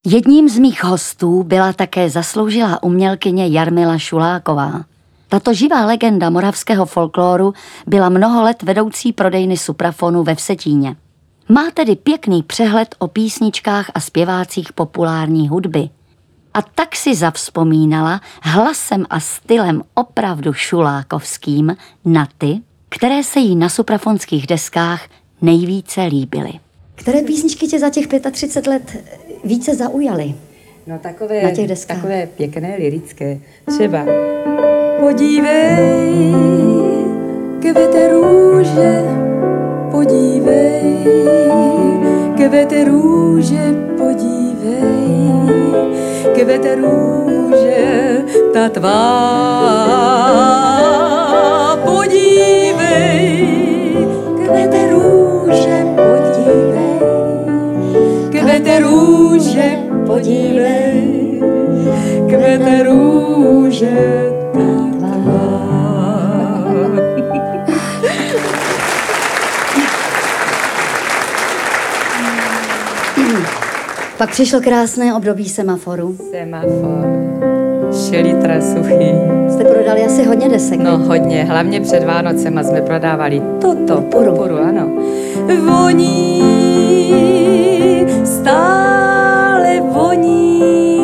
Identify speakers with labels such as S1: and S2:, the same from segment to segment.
S1: Jedním z mých hostů byla také zasloužilá umělkyně Jarmila Šuláková. Tato živá legenda moravského folkloru byla mnoho let vedoucí prodejny Suprafonu ve Vsetíně. Má tedy pěkný přehled o písničkách a zpěvácích populární hudby. A tak si zavzpomínala hlasem a stylem opravdu šulákovským na ty, které se jí na suprafonských deskách nejvíce líbily. Které písničky tě za těch 35 let více zaujaly?
S2: No
S1: takové
S2: pěkné lirické. Třeba podívej, kvete růže, podívej, kvete růže, podívej, kvete růže, ta tvá, podívej, kvete růže, podívej, kvete růže, podívej, kvete růže, ta tvá.
S1: Pak přišlo krásné období semaforu.
S2: Semafor, 6 litra suchý.
S1: Jste prodali asi hodně desek.
S2: No hodně, hlavně před Vánocema jsme prodávali toto, purpuru, ano. Voní, stále voní.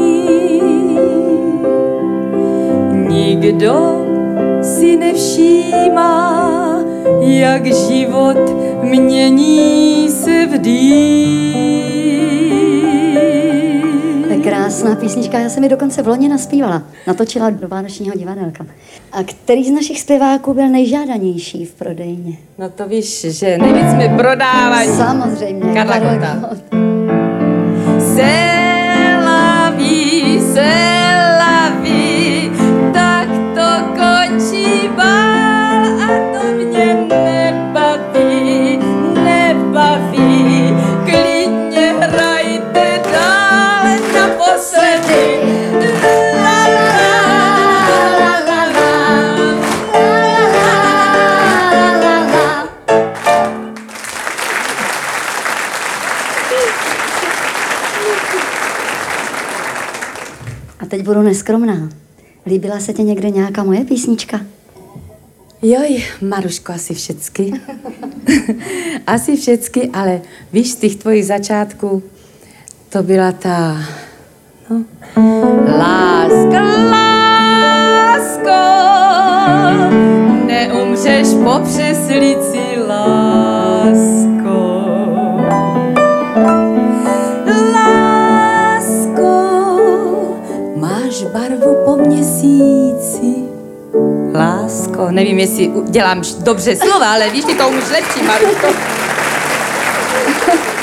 S2: Nikdo si nevšímá, jak život mění se v dým.
S1: Krásná písnička, já jsem ji dokonce v loni naspívala. Natočila do Vánočního divadelka. A který z našich zpěváků byl nejžádanější v prodejně?
S2: No to víš, že nejvíc jsme prodávali.
S1: Samozřejmě.
S2: Karla Gotta. Se laví, tak to končí bál a to mě nebaví, nebaví. Klidně hrajte dál naposledy. La, la, la, la, la, la, la.
S1: A teď budu neskromná. Líbila se ti někde nějaká moje písnička?
S2: Joj, Maruško, asi všecky. Asi všecky, ale víš, z těch tvojich začátků to byla ta... No. Lásko, lásko, neumřeš po přeslici, lásko. Lásko, máš barvu po měsíci. Lásko, nevím, jestli dělám dobře slova, ale víš, ty to umíš lepší, Maruško.